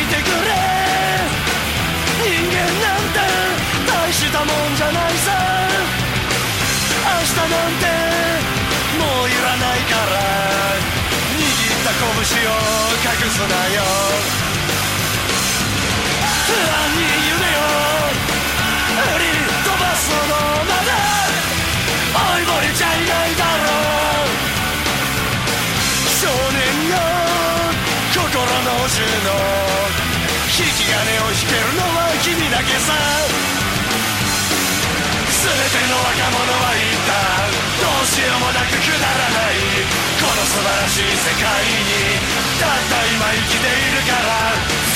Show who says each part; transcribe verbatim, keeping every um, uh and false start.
Speaker 1: てくれ。人間なんて大したもんじゃないさ。明日なんてもういらないから、握った拳を隠すなよ。不安に夢を売り飛ばすのまで追いぼれちゃいないだろう。少年よ心の銃の引き金を引けるのは君だけさ。全ての若者は言った。どうしようもなくくだらないこの素晴らしい世界にたった今生きているから。